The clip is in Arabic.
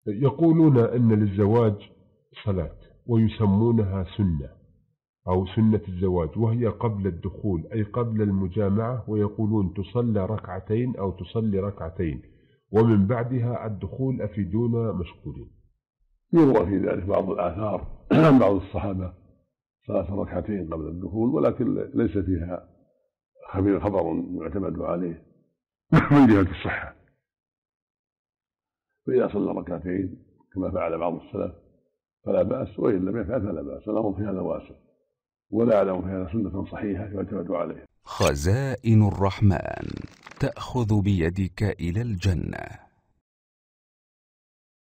يقولون أن للزواج صلاة ويسمونها سنة أو سنة الزواج، وهي قبل الدخول أي قبل المجامعة، ويقولون تصلى ركعتين أو تصلي ركعتين ومن بعدها الدخول، أفيدونا مشكورين. يروى في ذلك بعض الآثار عن بعض الصحابة صلاة ركعتين قبل الدخول، ولكن ليس فيها خبر يعتمد عليه من جهة الصحة. فإذا صلى ركعتين كما فعل بعض السلف فلا بأس، وإن لم يفعل فلا بأس، الأمر في هذا واسع، ولا أعلم في هذا سنة صحيحة يعتمد عليها. خزائن الرحمن تأخذ بيدك إلى الجنة.